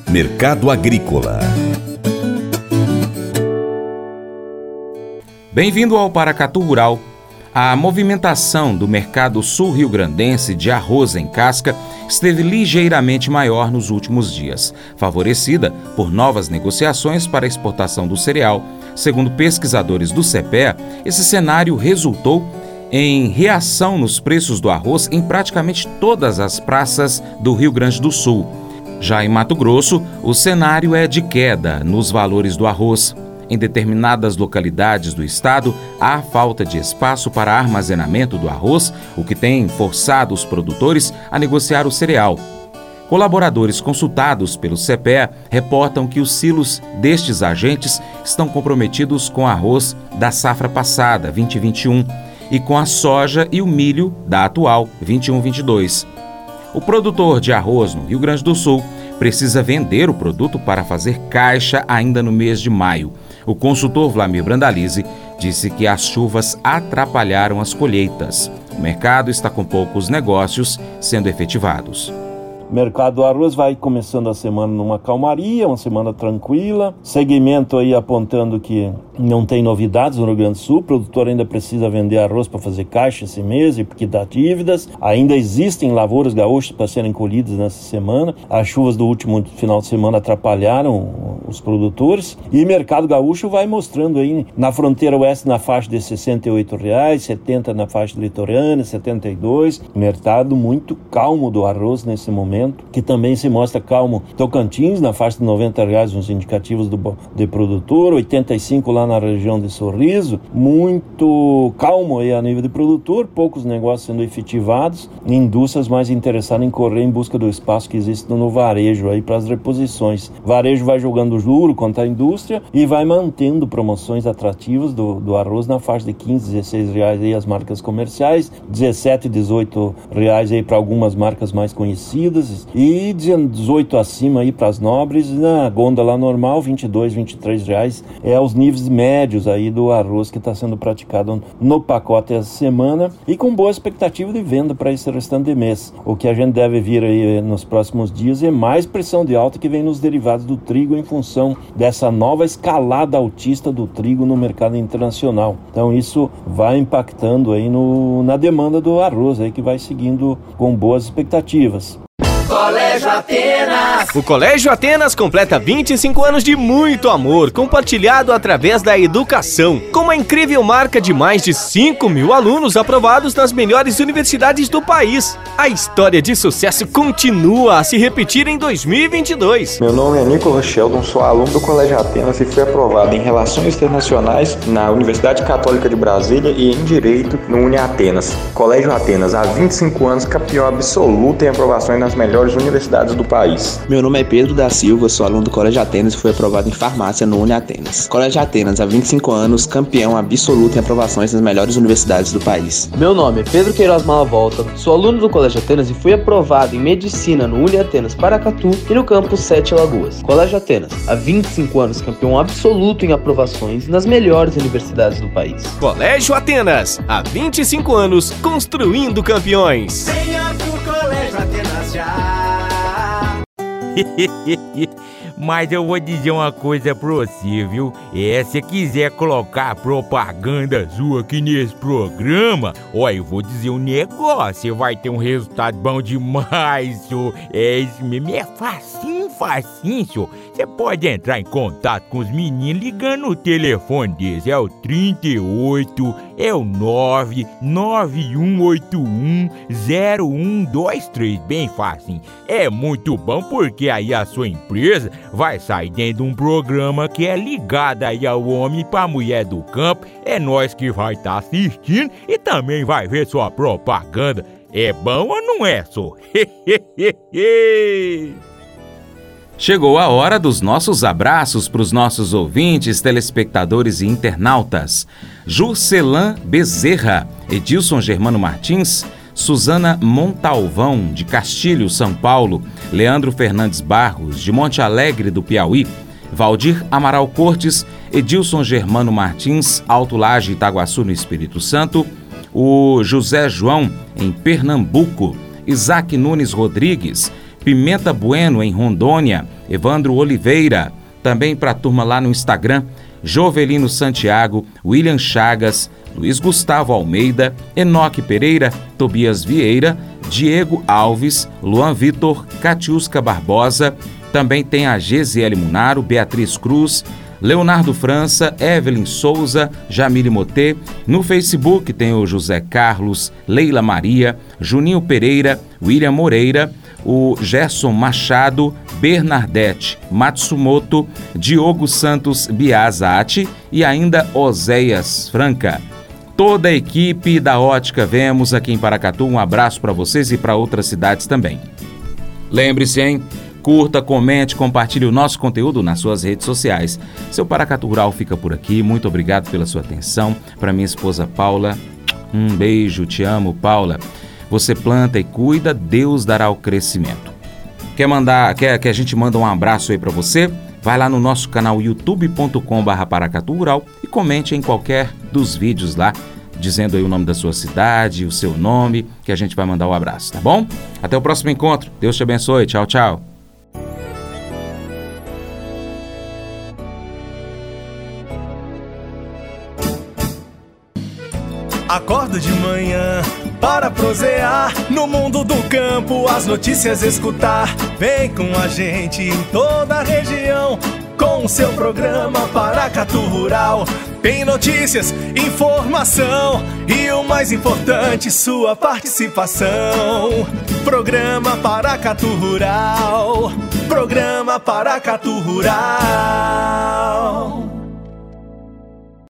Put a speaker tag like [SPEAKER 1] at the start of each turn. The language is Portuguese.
[SPEAKER 1] Mercado Agrícola.
[SPEAKER 2] Bem-vindo ao Paracatu Rural. A movimentação do mercado sul-rio-grandense de arroz em casca esteve ligeiramente maior nos últimos dias, favorecida por novas negociações para a exportação do cereal. Segundo pesquisadores do CEPEA, esse cenário resultou em reação nos preços do arroz em praticamente todas as praças do Rio Grande do Sul. Já em Mato Grosso, o cenário é de queda nos valores do arroz. Em determinadas localidades do estado, há falta de espaço para armazenamento do arroz, o que tem forçado os produtores a negociar o cereal. Colaboradores consultados pelo CEPEA reportam que os silos destes agentes estão comprometidos com arroz da safra passada, 2021, e com a soja e o milho da atual, 21-22. O produtor de arroz no Rio Grande do Sul precisa vender o produto para fazer caixa ainda no mês de maio. O consultor Vlamir Brandalize disse que as chuvas atrapalharam as colheitas. O mercado está com poucos negócios sendo efetivados.
[SPEAKER 3] O mercado do arroz vai começando a semana numa calmaria, uma semana tranquila. Segmento aí apontando que não tem novidades no Rio Grande do Sul. O produtor ainda precisa vender arroz para fazer caixa esse mês e porque dá dívidas. Ainda existem lavouras gaúchas para serem colhidas nessa semana. As chuvas do último final de semana atrapalharam os produtores. E o mercado gaúcho vai mostrando aí na fronteira oeste na faixa de R$ 68, R$ 70 na faixa litorânea, R$ 72. Mercado muito calmo do arroz nesse momento, que também se mostra calmo. Tocantins, na faixa de R$ 90 nos indicativos de produtor, 85 lá na região de Sorriso, muito calmo aí a nível de produtor, poucos negócios sendo efetivados, indústrias mais interessadas em correr em busca do espaço que existe no varejo aí para as reposições. O varejo vai jogando juro contra a indústria e vai mantendo promoções atrativas do arroz na faixa de R$ 15, R$ 16 aí as marcas comerciais, R$ 17, R$ 18 aí para algumas marcas mais conhecidas e 18 acima aí para as nobres. Na gôndola normal, R$ 22, R$ 23 é os níveis médios aí do arroz que está sendo praticado no pacote essa semana e com boa expectativa de venda para esse restante de mês. O que a gente deve vir aí nos próximos dias é mais pressão de alta que vem nos derivados do trigo em função dessa nova escalada altista do trigo no mercado internacional. Então isso vai impactando aí na demanda do arroz aí, que vai seguindo com boas expectativas.
[SPEAKER 4] Colégio Atenas.
[SPEAKER 5] O Colégio Atenas completa 25 anos de muito amor, compartilhado através da educação, com uma incrível marca de mais de 5.000 alunos aprovados nas melhores universidades do país. A história de sucesso continua a se repetir em 2022.
[SPEAKER 6] Meu nome é Nicolas Sheldon, sou aluno do Colégio Atenas e fui aprovado em Relações Internacionais na Universidade Católica de Brasília e em Direito no UniAtenas. Colégio Atenas, há 25 anos, campeão absoluto em aprovações nas melhores universidades do país.
[SPEAKER 7] Meu nome é Pedro da Silva, sou aluno do Colégio Atenas e fui aprovado em farmácia no UniAtenas. Colégio Atenas, há 25 anos, campeão absoluto em aprovações nas melhores universidades do país.
[SPEAKER 8] Meu nome é Pedro Queiroz Malavolta, sou aluno do Colégio Atenas e fui aprovado em medicina no UniAtenas Paracatu e no campus 7 Lagoas. Colégio Atenas, há 25 anos, campeão absoluto em aprovações nas melhores universidades do país.
[SPEAKER 5] Colégio Atenas, há 25 anos, construindo campeões.
[SPEAKER 4] Venha pro Colégio Atenas já.
[SPEAKER 9] Mas eu vou dizer uma coisa pra você, viu? Se quiser colocar propaganda sua aqui nesse programa, olha, eu vou dizer um negócio, você vai ter um resultado bom demais, senhor. Isso mesmo, é facinho, senhor. Você pode entrar em contato com os meninos ligando no telefone deles, é o 38, é o 991810123, bem facinho. É muito bom porque aí a sua empresa vai sair dentro de um programa que é ligado aí ao homem pra mulher do campo. É nós que vai estar assistindo e também vai ver sua propaganda. É bom ou não é, só?
[SPEAKER 2] Chegou a hora dos nossos abraços para os nossos ouvintes, telespectadores e internautas. Juscelan Bezerra, Edilson Germano Martins, Suzana Montalvão, de Castilho, São Paulo, Leandro Fernandes Barros, de Monte Alegre, do Piauí, Valdir Amaral Cortes, Edilson Germano Martins, Alto Laje, Itaguaçu, no Espírito Santo, o José João, em Pernambuco, Isaac Nunes Rodrigues, Pimenta Bueno, em Rondônia, Evandro Oliveira. Também para a turma lá no Instagram, Jovelino Santiago, William Chagas, Luiz Gustavo Almeida, Enoque Pereira, Tobias Vieira, Diego Alves, Luan Vitor, Catiusca Barbosa. Também tem a Gesiele Munaro, Beatriz Cruz, Leonardo França, Evelyn Souza, Jamile Motê. No Facebook tem o José Carlos, Leila Maria, Juninho Pereira, William Moreira, o Gerson Machado, Bernadette Matsumoto, Diogo Santos Biazati e ainda Oséias Franca. Toda a equipe da Ótica Vemos aqui em Paracatu, um abraço para vocês e para outras cidades também. Lembre-se, hein? Curta, comente, compartilhe o nosso conteúdo nas suas redes sociais. Seu Paracatu Rural fica por aqui. Muito obrigado pela sua atenção. Para minha esposa Paula, um beijo, te amo, Paula. Você planta e cuida, Deus dará o crescimento. Quer que a gente manda um abraço aí para você? Vai lá no nosso canal youtube.com/Paracatu Rural e comente em qualquer dos vídeos lá, dizendo aí o nome da sua cidade, o seu nome, que a gente vai mandar um abraço, tá bom? Até o próximo encontro. Deus te abençoe. Tchau, tchau.
[SPEAKER 1] Acordo de manhã para prosear no mundo do campo, as notícias escutar. Vem com a gente em toda a região com o seu programa Paracatu Rural. Tem notícias, informação e o mais importante, sua participação. Programa Paracatu Rural. Programa Paracatu Rural.